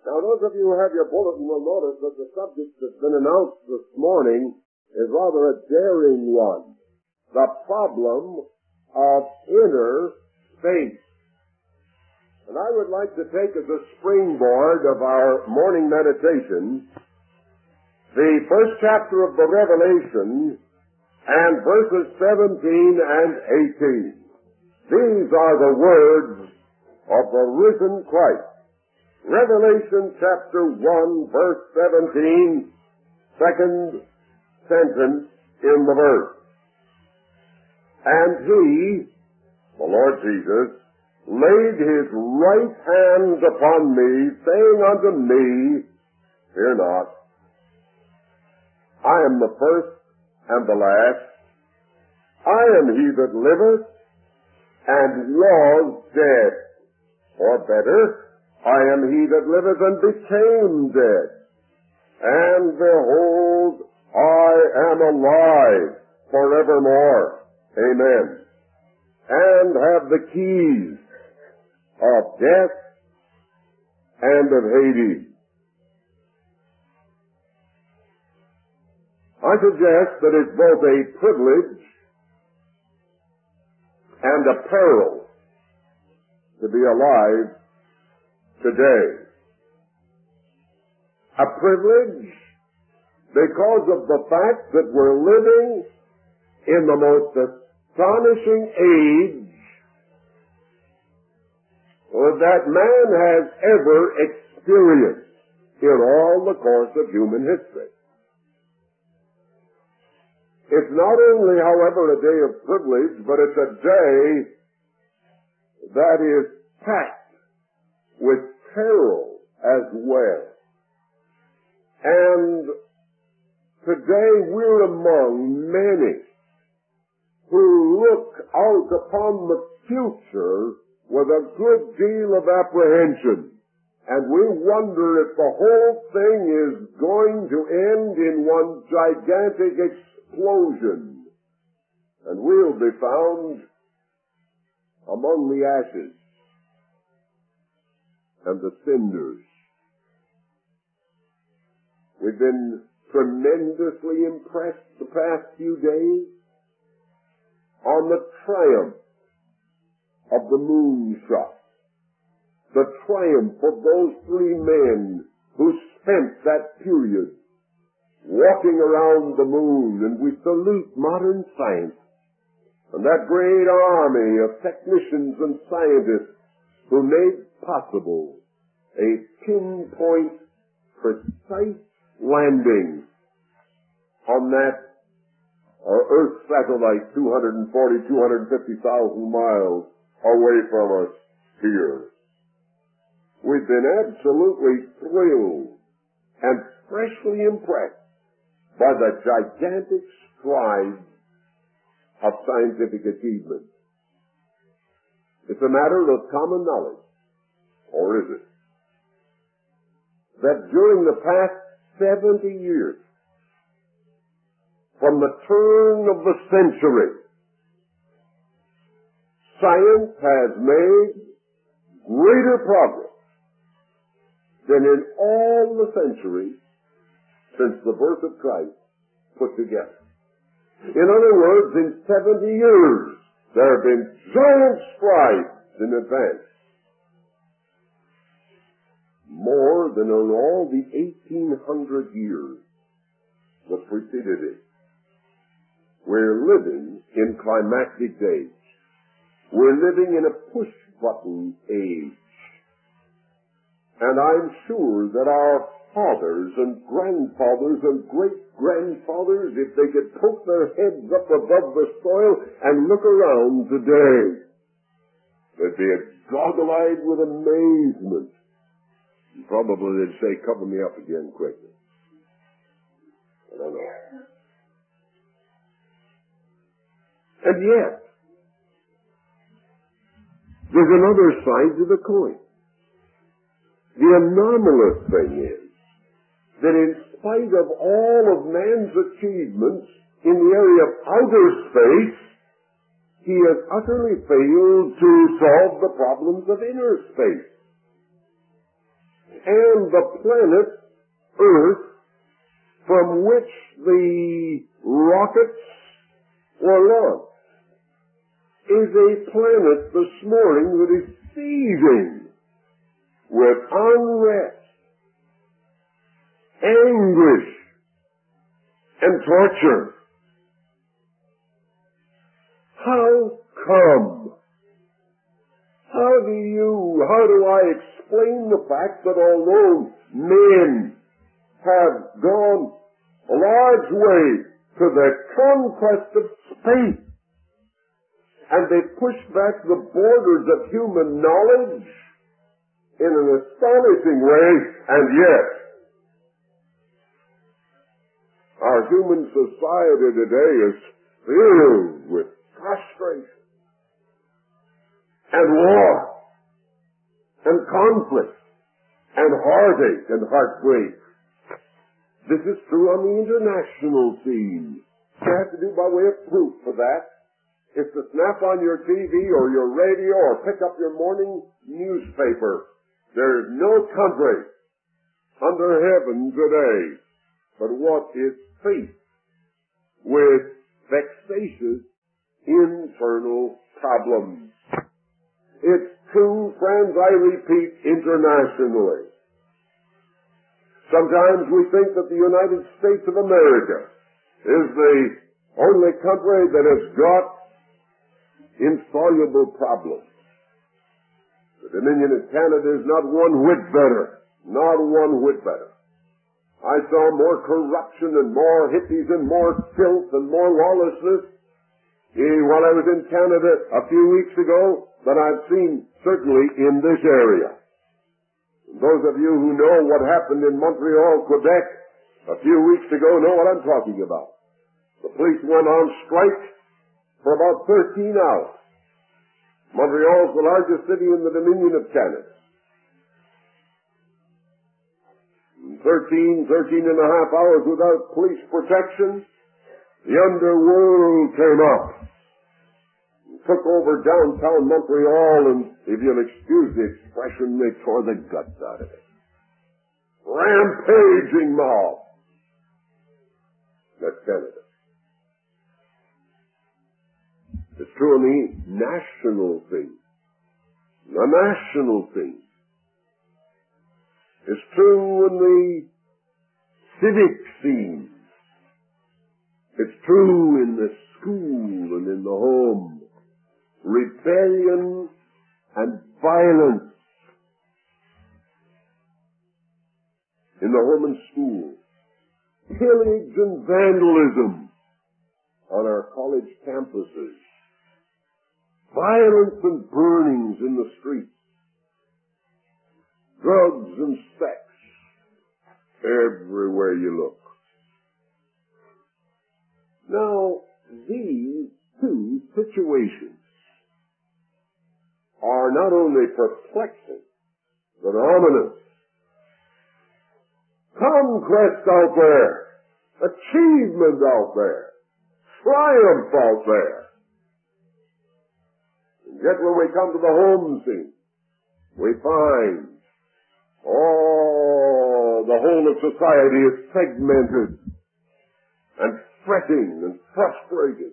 Now, those of you who have your bulletin will notice that the subject that's been announced this morning is rather a daring one. The problem of inner space. And I would like to take as a springboard of our morning meditation the first chapter of the Revelation and verses 17 and 18. These are the words of the risen Christ. Revelation chapter 1, verse 17, second sentence in the verse. And he, the Lord Jesus, laid his right hand upon me, saying unto me, Fear not, I am the first and the last. I am he that liveth and was dead. Or better, I am he that liveth and became dead. And behold, I am alive forevermore. Amen. And have the keys of death and of Hades. I suggest that it's both a privilege and a peril to be alive today. A privilege because of the fact that we're living in the most astonishing age that man has ever experienced in all the course of human history. It's not only, however, a day of privilege, but it's a day that is packed with peril as well. And today we're among many who look out upon the future with a good deal of apprehension. And we wonder if the whole thing is going to end in one gigantic explosion. And we'll be found among the ashes and the cinders. We've been tremendously impressed the past few days on the triumph of the moonshot. The triumph of those three men who spent that period walking around the moon, and we salute modern science and that great army of technicians and scientists who made possible a pinpoint, precise landing on that Earth satellite 250,000 miles away from us here. We've been absolutely thrilled and freshly impressed by the gigantic strides of scientific achievement. It's a matter of common knowledge, or is it, that during the past 70 years, from the turn of the century, science has made greater progress than in all the centuries since the birth of Christ put together. In other words, in 70 years, there have been giant strides in advance. More than in all the 1,800 years that preceded it. We're living in climactic days. We're living in a push-button age. And I'm sure that our fathers and grandfathers and great-grandfathers, if they could poke their heads up above the soil and look around today, they'd be goggle-eyed with amazement. And probably they'd say, cover me up again quickly. I don't know. And yet, there's another side to the coin. The anomalous thing is that in spite of all of man's achievements in the area of outer space, he has utterly failed to solve the problems of inner space. and the planet Earth, from which the rockets were launched, is a planet this morning that is seething with unrest, anguish, and torture. How come? How do I explain the fact that although men have gone a large way to the conquest of space, and they've pushed back the borders of human knowledge in an astonishing way, and yet our human society today is filled with frustration and war and conflict and heartache and heartbreak. This is true on the international scene. You have to do by way of proof for that is to snap on your TV or your radio or pick up your morning newspaper. There is no country under heaven today but what is faced with vexatious internal problems. It's true, friends, I repeat, internationally. Sometimes we think that the United States of America is the only country that has got insoluble problems. The Dominion of Canada is not one whit better. Not one whit better. I saw more corruption and more hippies and more filth and more lawlessness while I was in Canada a few weeks ago than I've seen certainly in this area. Those of you who know what happened in Montreal, Quebec, a few weeks ago know what I'm talking about. The police went on strike for about 13 hours. Montreal is the largest city in the Dominion of Canada. 13 and a half hours without police protection, the underworld came up, took over downtown Montreal, and if you'll excuse the expression, they tore the guts out of it. Rampaging mob. That's Canada. It's true in the national thing. The national thing. It's true in the civic scene. It's true in the school and in the home. Rebellion and violence in the home and school. Pillage and vandalism on our college campuses. Violence and burnings in the streets. Drugs and sex everywhere you look. Now, these two situations are not only perplexing, but ominous. Conquest out there, achievement out there, triumph out there. And yet when we come to the home scene, we find the whole of society is segmented and fretting and frustrated.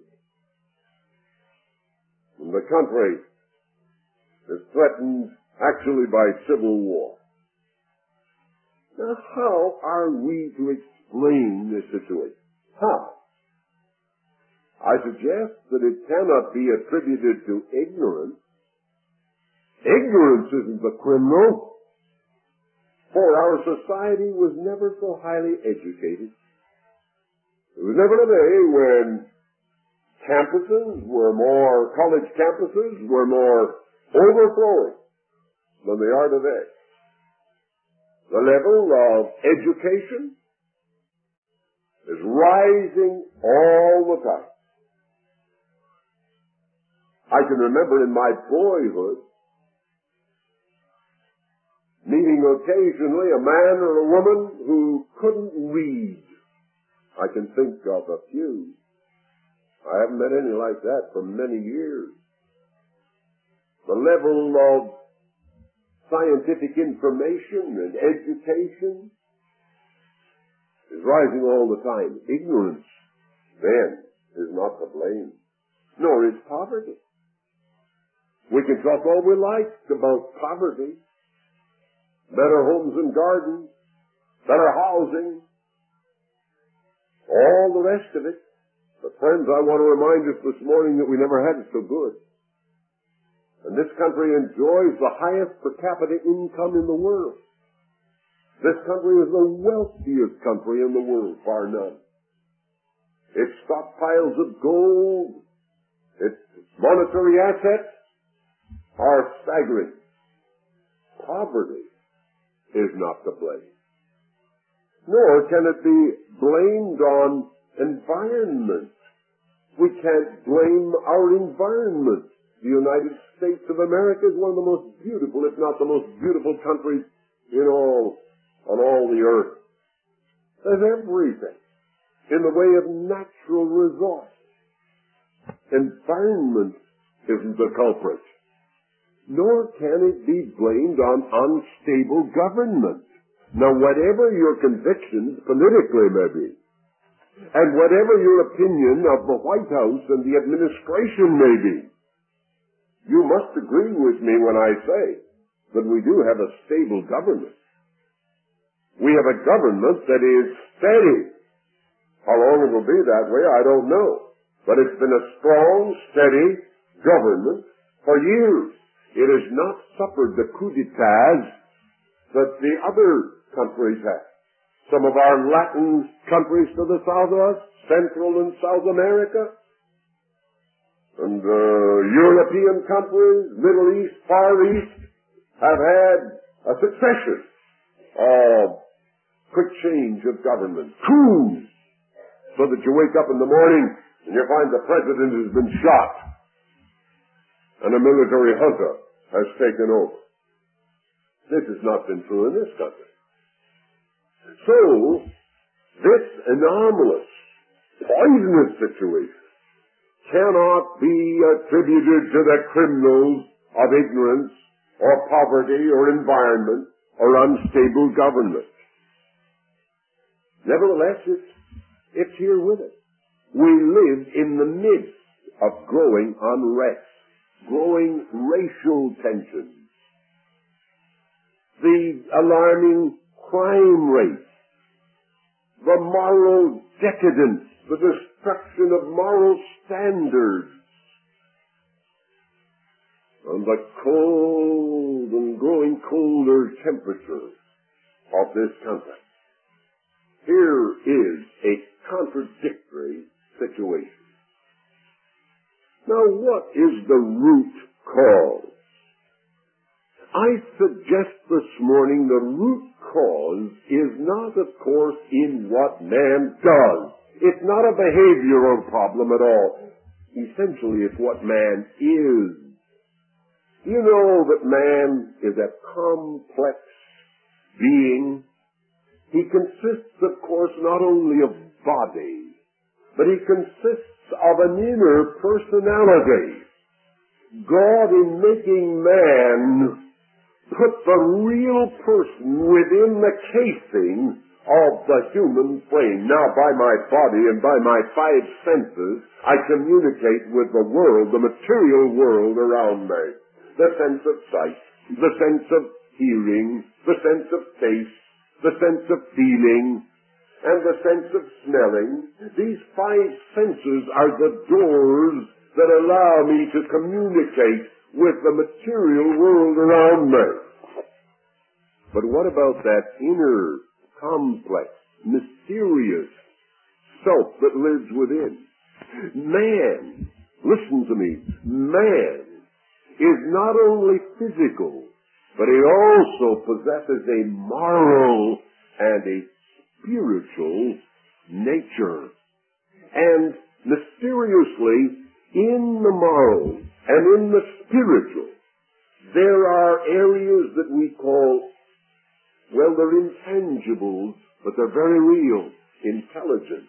And the country is threatened actually by civil war. Now, how are we to explain this situation? How? I suggest that it cannot be attributed to ignorance. Ignorance isn't the criminal. For our society was never so highly educated. There was never a day when college campuses were more overflowing than they are today. The level of education is rising all the time. I can remember in my boyhood meeting occasionally a man or a woman who couldn't read. I can think of a few. I haven't met any like that for many years. The level of scientific information and education is rising all the time. Ignorance, then, is not to blame, nor is poverty. We can talk all we like about poverty, better homes and gardens, better housing, all the rest of it. But friends, I want to remind us this morning that we never had it so good. And this country enjoys the highest per capita income in the world. This country is the wealthiest country in the world, bar none. Its stockpiles of gold, its monetary assets are staggering. Poverty is not to blame. Nor can it be blamed on environment. We can't blame our environment. The United States of America is one of the most beautiful, if not the most beautiful countries on all the earth. There's everything in the way of natural resource. Environment isn't the culprit. Nor can it be blamed on unstable government. Now, whatever your convictions politically may be, and whatever your opinion of the White House and the administration may be, you must agree with me when I say that we do have a stable government. We have a government that is steady. How long it will be that way, I don't know. But it's been a strong, steady government for years. It has not suffered the coup d'etats that the other countries have. Some of our Latin countries to the south of us, Central and South America, and European countries, Middle East, Far East, have had a succession of quick change of government, coups, so that you wake up in the morning and you find the president has been shot and a military junta has taken over. This has not been true in this country. So, this anomalous, poisonous situation cannot be attributed to the criminals of ignorance or poverty or environment or unstable government. Nevertheless, it's here with us. We live in the midst of growing unrest, growing racial tensions, the alarming crime rate, the moral decadence, the destruction of moral standards, and the cold and growing colder temperature of this country. Here is a contradictory situation. Now, what is the root cause? I suggest this morning the root cause is not, of course, in what man does. It's not a behavioral problem at all. Essentially, it's what man is. You know that man is a complex being. He consists, of course, not only of body, but he consists of an inner personality. God, in making man, put the real person within the casing of the human frame. Now, by my body and by my five senses, I communicate with the world, the material world around me. The sense of sight, the sense of hearing, the sense of taste, the sense of feeling, and the sense of smelling. These five senses are the doors that allow me to communicate with the material world around me. But what about that inner, complex, mysterious self that lives within? Man, listen to me, man is not only physical, but he also possesses a moral and a spiritual nature. And mysteriously, in the moral and in the spiritual, there are areas that we call, well, they're intangibles, but they're very real. Intelligence,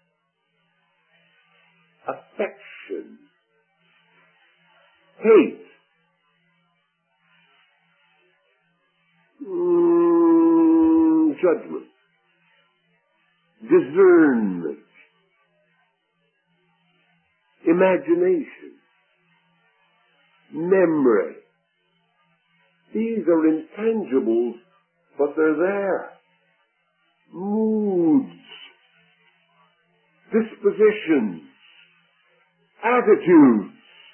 affection, hate, judgment, discernment, imagination, memory. These are intangibles, but they're there. Moods, dispositions, attitudes.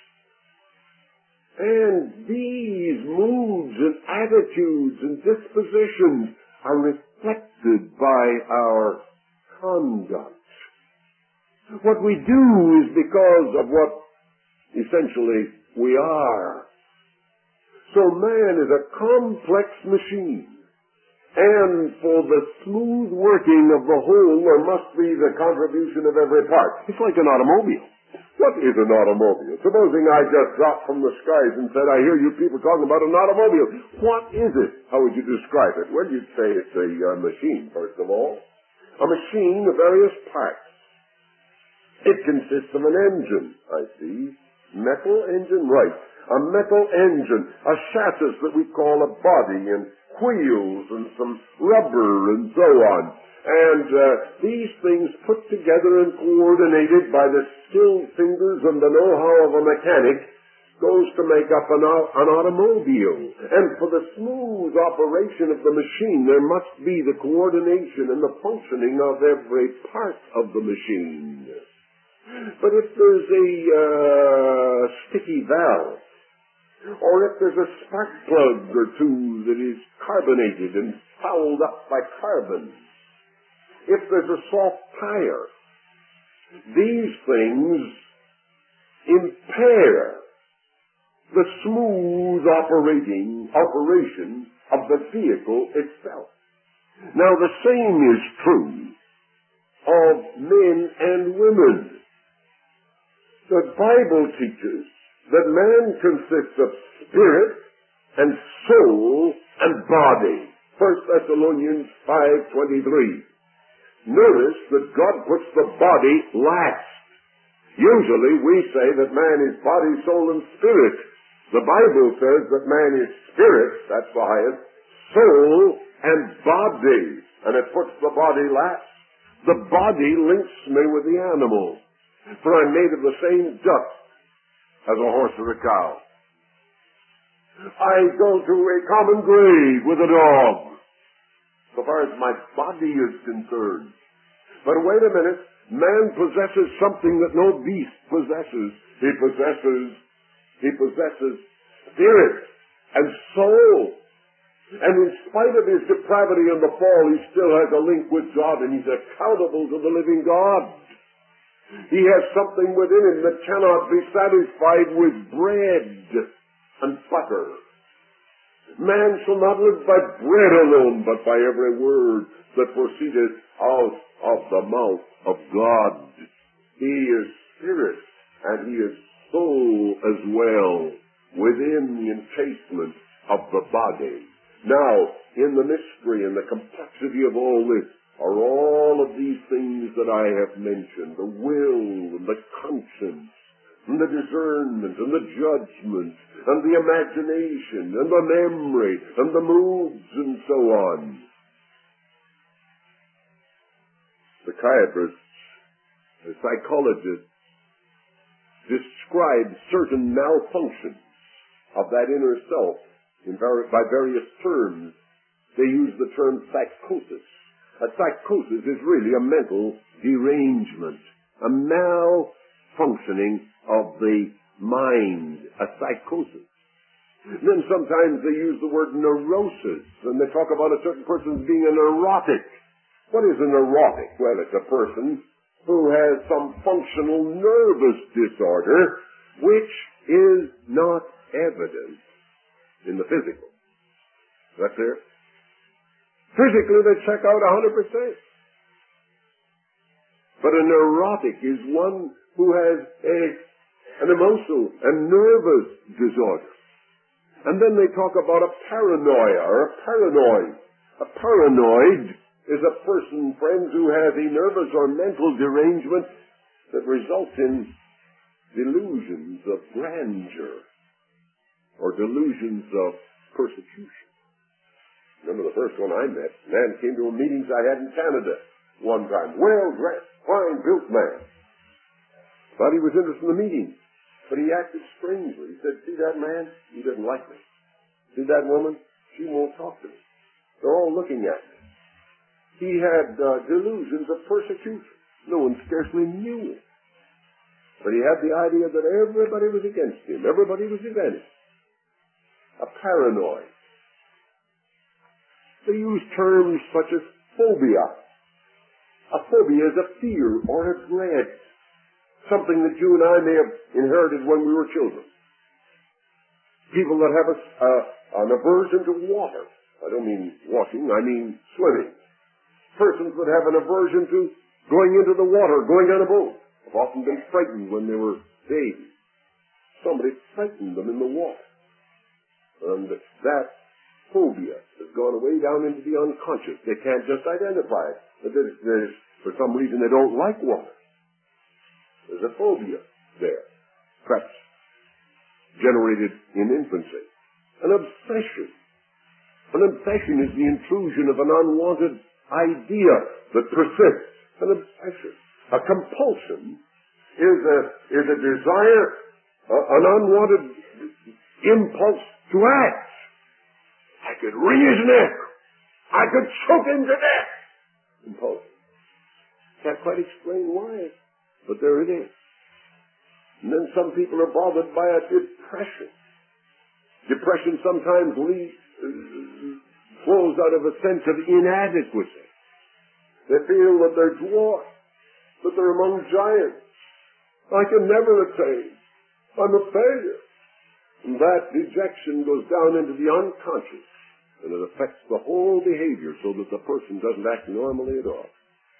And these moods and attitudes and dispositions are reflected by our conduct. What we do is because of what essentially we are. So man is a complex machine. And for the smooth working of the whole, there must be the contribution of every part. It's like an automobile. What is an automobile? Supposing I just dropped from the skies and said, I hear you people talking about an automobile. What is it? How would you describe it? Well, you'd say it's a machine, first of all. A machine of various parts. It consists of an engine, I see. Metal engine, right. A metal engine, a chassis that we call a body, and wheels, and some rubber, and so on. And these things put together and coordinated by the skilled fingers and the know-how of a mechanic goes to make up an automobile. And for the smooth operation of the machine, there must be the coordination and the functioning of every part of the machine. But if there's a sticky valve, or if there's a spark plug or two that is carbonated and fouled up by carbon, if there's a soft tire, these things impair the smooth operation of the vehicle itself. Now the same is true of men and women. The Bible teaches that man consists of spirit and soul and body. 1 Thessalonians 5:23. Notice that God puts the body last. Usually we say that man is body, soul, and spirit. The Bible says that man is spirit, that's the highest, soul, and body. And it puts the body last. The body links me with the animal. For I'm made of the same dust as a horse or a cow. I go to a common grave with a dog, so far as my body is concerned. But wait a minute, man possesses something that no beast possesses. He possesses spirit and soul. And in spite of his depravity and the fall, he still has a link with God, and he's accountable to the living God. He has something within him that cannot be satisfied with bread and butter. Man shall not live by bread alone, but by every word that proceedeth out of the mouth of God. He is spirit, and he is soul as well, within the encasement of the body. Now, in the mystery and the complexity of all this, are all of these things that I have mentioned, the will and the conscience and the discernment and the judgment and the imagination and the memory and the moods and so on. Psychiatrists, the psychologists describe certain malfunctions of that inner self by various terms. They use the term psychosis. A psychosis is really a mental derangement, a malfunctioning of the mind, a psychosis. Then sometimes they use the word neurosis, and they talk about a certain person as being a neurotic. What is a neurotic? Well, it's a person who has some functional nervous disorder which is not evident in the physical. Is that clear? Physically, they check out 100%. But a neurotic is one who has an emotional and nervous disorder. And then they talk about a paranoia or a paranoid. A paranoid is a person, friends, who has a nervous or mental derangement that results in delusions of grandeur or delusions of persecution. Remember the first one I met? A man came to a meetings I had in Canada one time. Well-dressed, fine-built man. Thought he was interested in the meeting. But he acted strangely. He said, see that man? He doesn't like me. See that woman? She won't talk to me. They're all looking at me. He had delusions of persecution. No one scarcely knew him. But he had the idea that everybody was against him. Everybody was his enemy. A paranoid. They use terms such as phobia. A phobia is a fear or a dread. Something that you and I may have inherited when we were children. People that have an aversion to water. I don't mean washing, I mean swimming. Persons that have an aversion to going into the water, going on a boat. Have often been frightened when they were babies. Somebody frightened them in the water. And that phobia has gone way down into the unconscious. They can't just identify it. But for some reason they don't like water. There's a phobia there. Perhaps generated in infancy. An obsession. An obsession is the intrusion of an unwanted idea that persists. An obsession. A compulsion is a desire, an unwanted impulse to act. I could wring his neck. I could choke him to death. Compulsion. Can't quite explain why, but there it is. And then some people are bothered by a depression. Depression sometimes flows out of a sense of inadequacy. They feel that they're dwarfed, that they're among giants. I can never attain. I'm a failure. And that dejection goes down into the unconscious, and it affects the whole behavior so that the person doesn't act normally at all.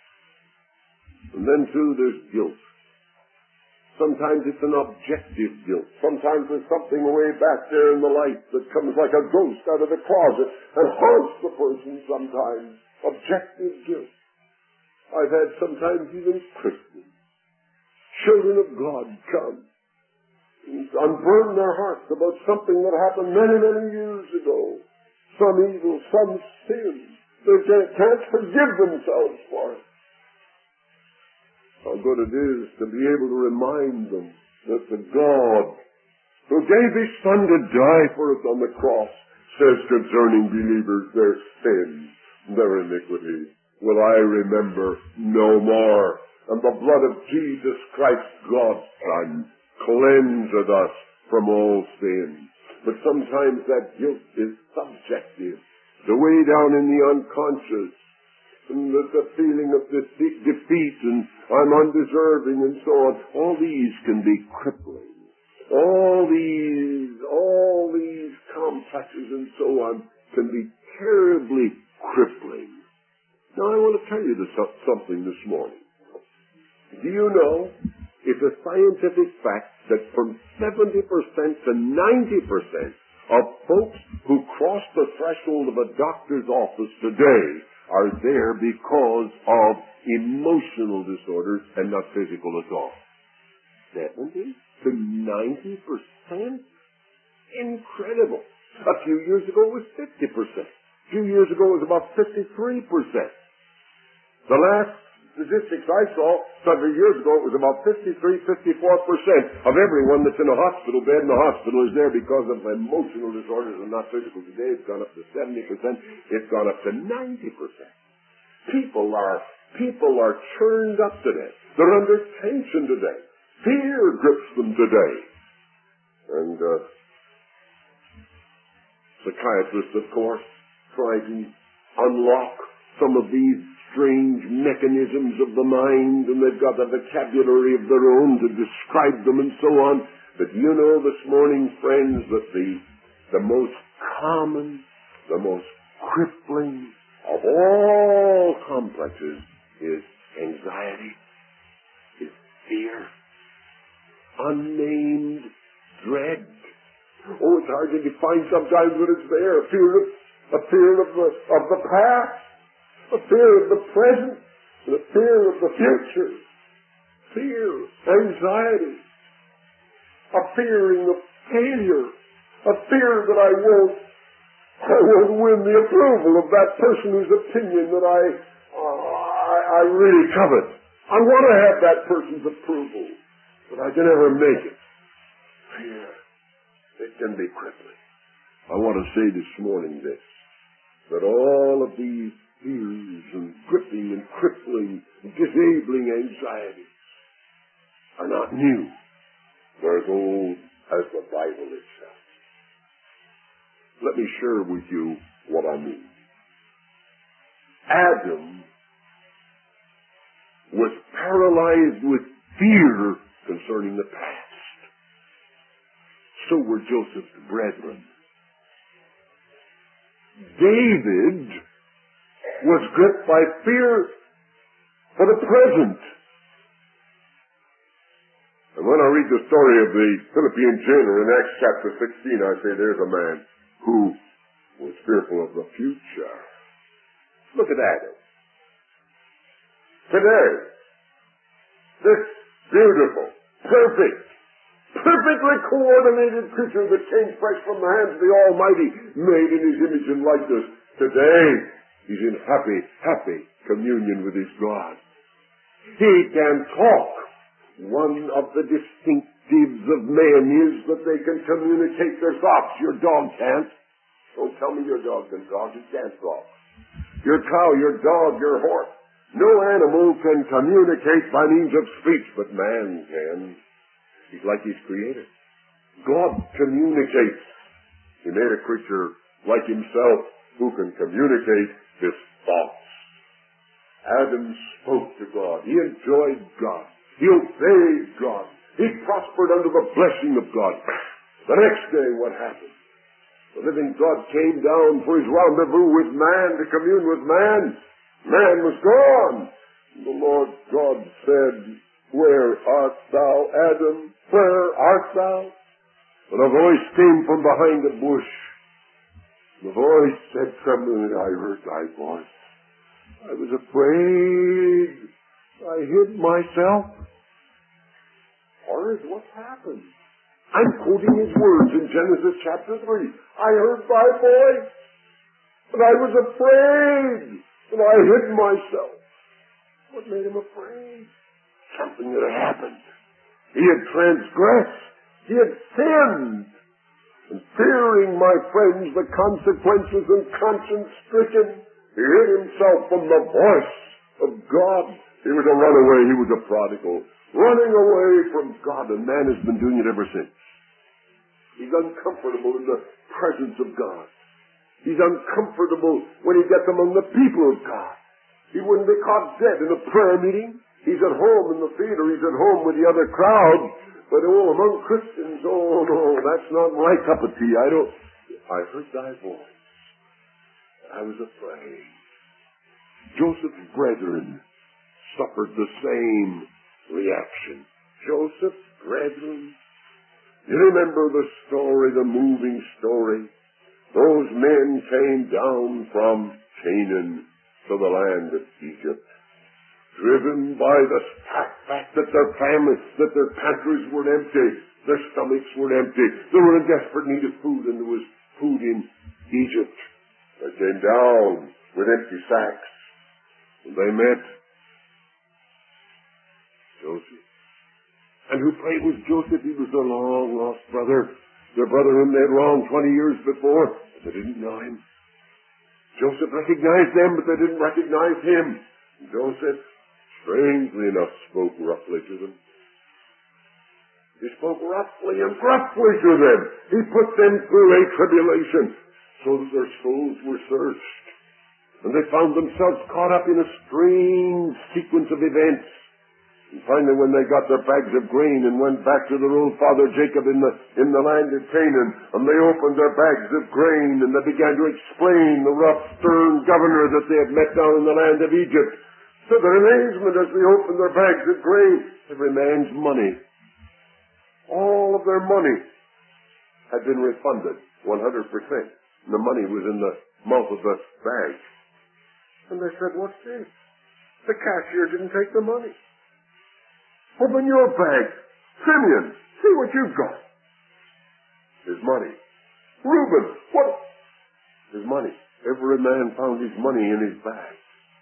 And then, too, there's guilt. Sometimes it's an objective guilt. Sometimes there's something way back there in the light that comes like a ghost out of the closet and haunts the person sometimes. Objective guilt. I've had sometimes even Christians, children of God, come and unburden their hearts about something that happened many, many years ago. Some evil, some sin. They can't forgive themselves for it. How good it is to be able to remind them that the God who gave His Son to die for us on the cross says concerning believers their sins, their iniquities, will I remember no more. And the blood of Jesus Christ, God's Son, cleanseth us from all sin. But sometimes that guilt is subjective, the way down in the unconscious. And the feeling of defeat and I'm undeserving and so on. All these can be crippling. All these complexes and so on can be terribly crippling. Now I want to tell you something this morning. Do you know it's a scientific fact that from 70% to 90% of folks who cross the threshold of a doctor's office today are there because of emotional disorders and not physical at all. 70 to 90%? Incredible. A few years ago it was 50%. A few years ago it was about 53%. The last statistics I saw several years ago, it was about 53-54% of everyone that's in a hospital bed in the hospital is there because of emotional disorders and not physical. Today it's gone up to 70%. It's gone up to 90%. People are churned up today. They're under tension today. Fear grips them today. And psychiatrists, of course, try to unlock some of these strange mechanisms of the mind, and they've got a vocabulary of their own to describe them and so on. But you know this morning, friends, that the most common, the most crippling of all complexes is anxiety, is fear, unnamed dread. Oh, it's hard to define sometimes what it's there. A fear of the past, a fear of the present, and a fear of the future. Fear, anxiety, a fearing of failure, a fear that I won't I won't win the approval of that person whose opinion that I really covet. I want to have that person's approval, but I can never make it. Fear, it can be crippling. I want to say this morning this, that all of these fears and gripping and crippling, disabling anxieties are not new. They're as old as the Bible itself. Let me share with you what I mean. Adam was paralyzed with fear concerning the past. So were Joseph's brethren. David was gripped by fear for the present. And when I read the story of the Philippian jailer in Acts chapter 16, I say there's a man who was fearful of the future. Look at Adam. Today, this beautiful, perfectly coordinated creature that came fresh from the hands of the Almighty, made in His image and likeness, today he's in happy communion with his God. He can talk. One of the distinctives of man is that they can communicate their thoughts. Your dog can't. Don't tell me your dog can talk. He can't talk. Your cow, your dog, your horse. No animal can communicate by means of speech, but man can. He's like his creator. God communicates. He made a creature like himself who can communicate his thoughts. Adam spoke to God. He enjoyed God. He obeyed God. He prospered under the blessing of God. The next day, what happened? The living God came down for his rendezvous with man, to commune with man. Man was gone. The Lord God said, "Where art thou, Adam? Where art thou?" And a voice came from behind a bush. The voice said trembling, "I heard thy voice. I was afraid. I hid myself." Or is what happened? I'm quoting his words in Genesis chapter 3. I heard thy voice, and I was afraid, and I hid myself. What made him afraid? Something that had happened. He had transgressed. He had sinned. And fearing, my friends, the consequences and conscience-stricken, he hid himself from the voice of God. He was a runaway. He was a prodigal. Running away from God, and man has been doing it ever since. He's uncomfortable in the presence of God. He's uncomfortable when he gets among the people of God. He wouldn't be caught dead in a prayer meeting. He's at home in the theater. He's at home with the other crowd. But among Christians, oh no, that's not my cup of tea. I heard thy voice. I was afraid. Joseph's brethren suffered the same reaction. Joseph's brethren. You remember the story, the moving story? Those men came down from Canaan to the land of Egypt, driven by the fact that their pantries were empty, their stomachs were empty. They were in desperate need of food, and there was food in Egypt. They came down with empty sacks, and they met Joseph. And who prayed with Joseph? He was their long-lost brother, their brother whom they had wronged 20 years before, but they didn't know him. Joseph recognized them, but they didn't recognize him. And Joseph, strangely enough, spoke roughly to them. He spoke roughly and gruffly to them. He put them through a tribulation so that their souls were searched. And they found themselves caught up in a strange sequence of events. And finally, when they got their bags of grain and went back to their old father Jacob in the land of Canaan, and they opened their bags of grain, and they began to explain the rough, stern governor that they had met down in the land of Egypt. To their amazement, as they opened their bags of grain, every man's money, all of their money, had been refunded 100%. And the money was in the mouth of the bag. And they said, "What's this? The cashier didn't take the money. Open your bag. Simeon, see what you've got." His money. "Reuben, what? His money. Every man found his money in his bag.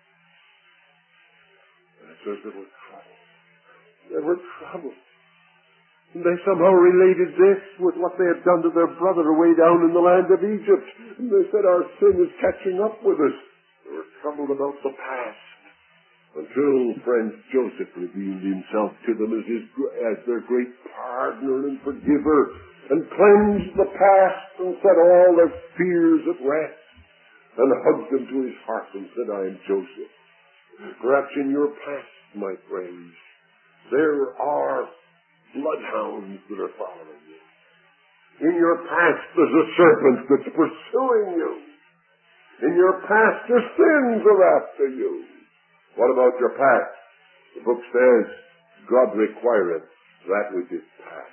And it says they were troubled. They were troubled. And they somehow related this with what they had done to their brother away down in the land of Egypt. And they said, our sin is catching up with us. They were troubled about the past. Until, friends, Joseph revealed himself to them as their great partner and forgiver, and cleansed the past and set all their fears at rest, and hugged them to his heart and said, I am Joseph. Perhaps in your past, my friends, there are bloodhounds that are following you. In your past, there's a serpent that's pursuing you. In your past, your sins are after you. What about your past? The book says, God requireth that which is past.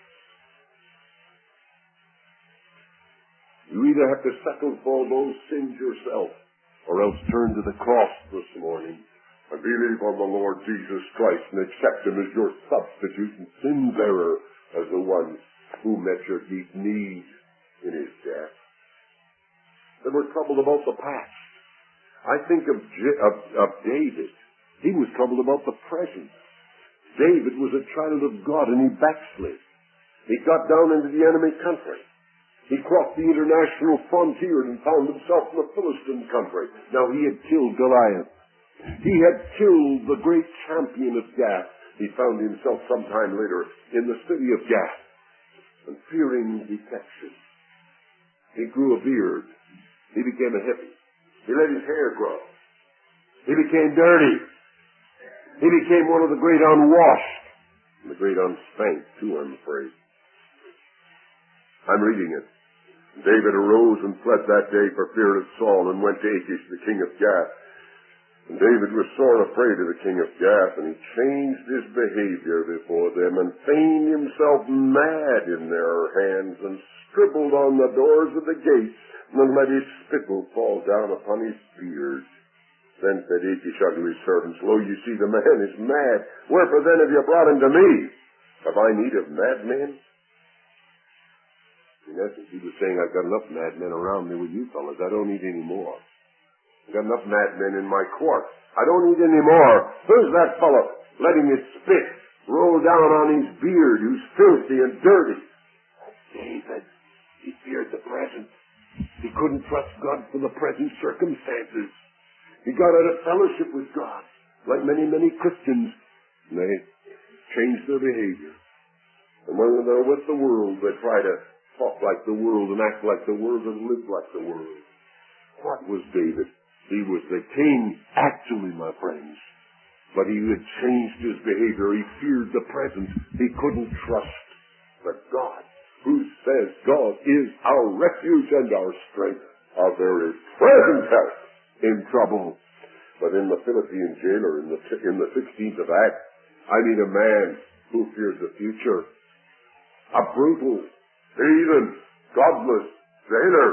You either have to settle for those sins yourself, or else turn to the cross this morning and believe on the Lord Jesus Christ and accept Him as your substitute and sin bearer as the one who met your deep need in His death. They were troubled about the past. I think of David. He was troubled about the present. David was a child of God and he backslid. He got down into the enemy country. He crossed the international frontier and found himself in the Philistine country. Now he had killed Goliath. He had killed the great champion of Gath. He found himself sometime later in the city of Gath. And fearing detection, he grew a beard. He became a hippie. He let his hair grow. He became dirty. He became one of the great unwashed. And the great unspanked, too, I'm afraid. I'm reading it. David arose and fled that day for fear of Saul and went to Achish, the king of Gath. And David was sore afraid of the king of Gath, and he changed his behavior before them and feigned himself mad in their hands and scribbled on the doors of the gates and let his spittle fall down upon his beard. Then said Achish unto his servants, Lo, you see, the man is mad. Wherefore then have you brought him to me? Have I need of madmen? In essence, he was saying, I've got enough madmen around me with you fellas. I don't need any more. I've got enough madmen in my court. I don't need any more. Who's that fellow letting his spit roll down on his beard, who's filthy and dirty? David. He feared the present. He couldn't trust God for the present circumstances. He got out of fellowship with God, like many, many Christians. And they changed their behavior. And when they're with the world, they try to talk like the world and act like the world and live like the world. What was David? He was the king, actually, my friends. But he had changed his behavior. He feared the present. He couldn't trust the God who says God is our refuge and our strength, our very present help in trouble. But in the Philippian jailer, in the 16th of Acts, I meet a man who fears the future. A brutal, heathen, godless jailer.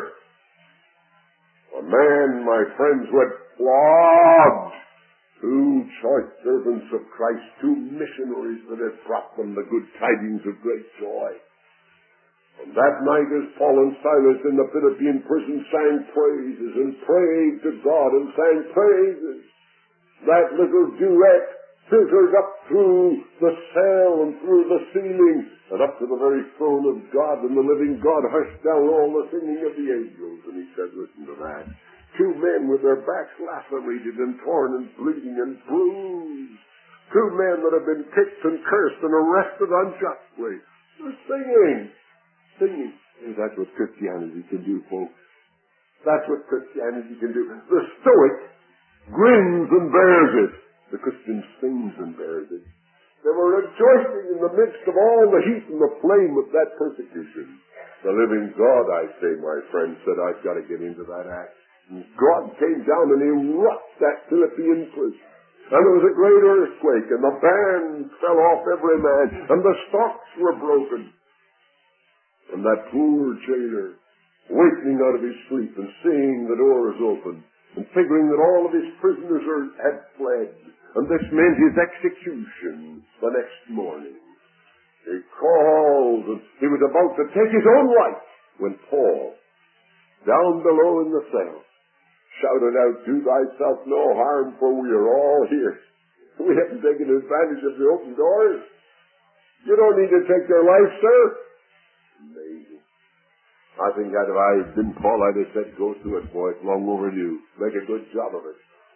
A man, my friends, who had flogged 2 choice servants of Christ, 2 missionaries that had brought them the good tidings of great joy. And that night, as Paul and Silas in the Philippian prison sang praises and prayed to God and sang praises, that little duet filtered up through the cell and through the ceiling and up to the very throne of God, and the living God hushed down all the singing of the angels. And he said, listen to that. 2 men with their backs lacerated and torn and bleeding and bruised. 2 men that have been kicked and cursed and arrested unjustly. They're singing. Singing. And that's what Christianity can do, folks. That's what Christianity can do. The Stoic grins and bears it. The Christian sings and bears it. They were rejoicing in the midst of all the heat and the flame of that persecution. The living God, I say, my friend, said, I've got to get into that act. And God came down and he rocked that Philippian prison. And there was a great earthquake, and the bands fell off every man, and the stocks were broken. And that poor jailer, wakening out of his sleep and seeing the doors open, and figuring that all of his prisoners had fled, and this meant his execution the next morning. He called, and he was about to take his own life when Paul down below in the cell, shouted out, "Do thyself no harm, for we are all here." We haven't taken advantage of the open doors. You don't need to take their life, sir. Amazing. I think that if I had been Paul, I'd have said, "Go to it, boy. It's long overdue. Make a good job of it."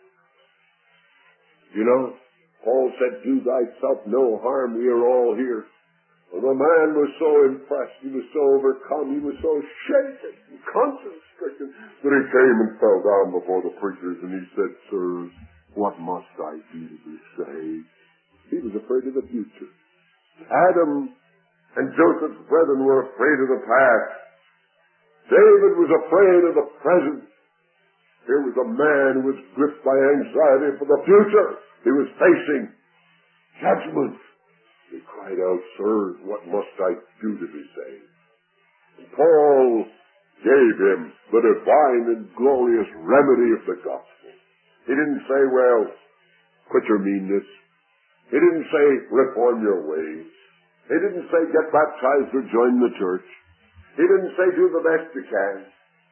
You know, Paul said, "Do thyself no harm. We are all here." Well, the man was so impressed. He was so overcome. He was so shaken and conscience-stricken that he came and fell down before the preachers and he said, "Sirs, what must I do to be saved?" He was afraid of the future. Adam and Joseph's brethren were afraid of the past. David was afraid of the present. Here was a man who was gripped by anxiety for the future. He was facing judgment. He cried out, "Sirs, what must I do to be saved?" And Paul gave him the divine and glorious remedy of the gospel. He didn't say, "Well, quit your meanness." He didn't say, "Reform your ways." He didn't say, "Get baptized or join the church." He didn't say, "Do the best you can."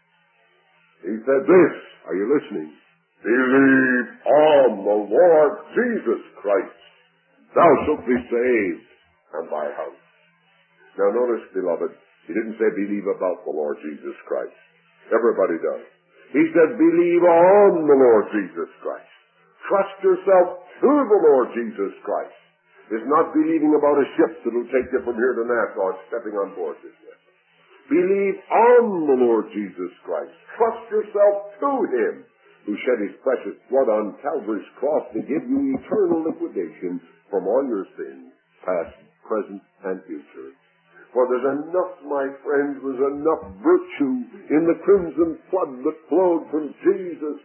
He said this, are you listening? "Believe on the Lord Jesus Christ. Thou shalt be saved, and thy house." Now notice, beloved, he didn't say believe about the Lord Jesus Christ. Everybody does. He said believe on the Lord Jesus Christ. Trust yourself to the Lord Jesus Christ. It's not believing about a ship that will take you from here to Nassau and stepping on board this ship. Believe on the Lord Jesus Christ. Trust yourself to Him who shed His precious blood on Calvary's cross to give you eternal liquidation from all your sins, past, present, and future. For there's enough, my friends, there's enough virtue in the crimson flood that flowed from Jesus'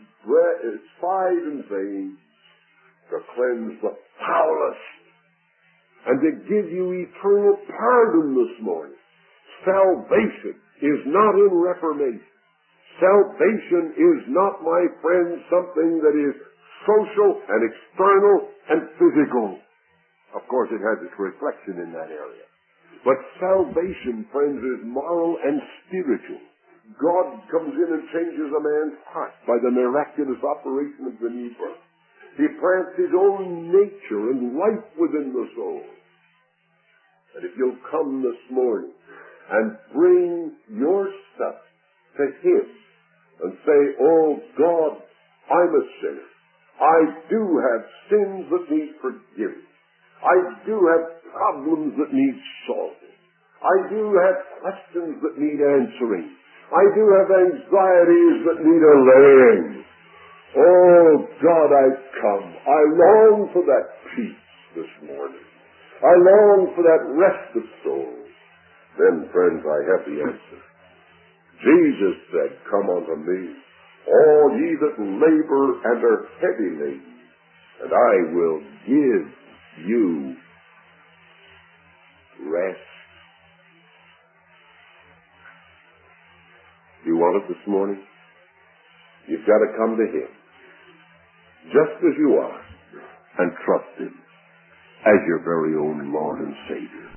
side and veins to cleanse the foulest and to give you eternal pardon this morning. Salvation is not in reformation. Salvation is not, my friends, something that is social and external and physical. Of course, it has its reflection in that area. But salvation, friends, is moral and spiritual. God comes in and changes a man's heart by the miraculous operation of the new birth. He plants His own nature and life within the soul. And if you'll come this morning and bring your stuff to Him and say, "Oh God, I'm a sinner. I do have sins that need forgiving. I do have problems that need solving. I do have questions that need answering. I do have anxieties that need allaying. Oh God, I come. I long for that peace this morning. I long for that rest of soul." Then, friends, I have the answer. Jesus said, "Come unto me, all ye that labor and are heavy laden, and I will give you rest." You want it this morning? You've got to come to Him, just as you are, and trust Him as your very own Lord and Savior.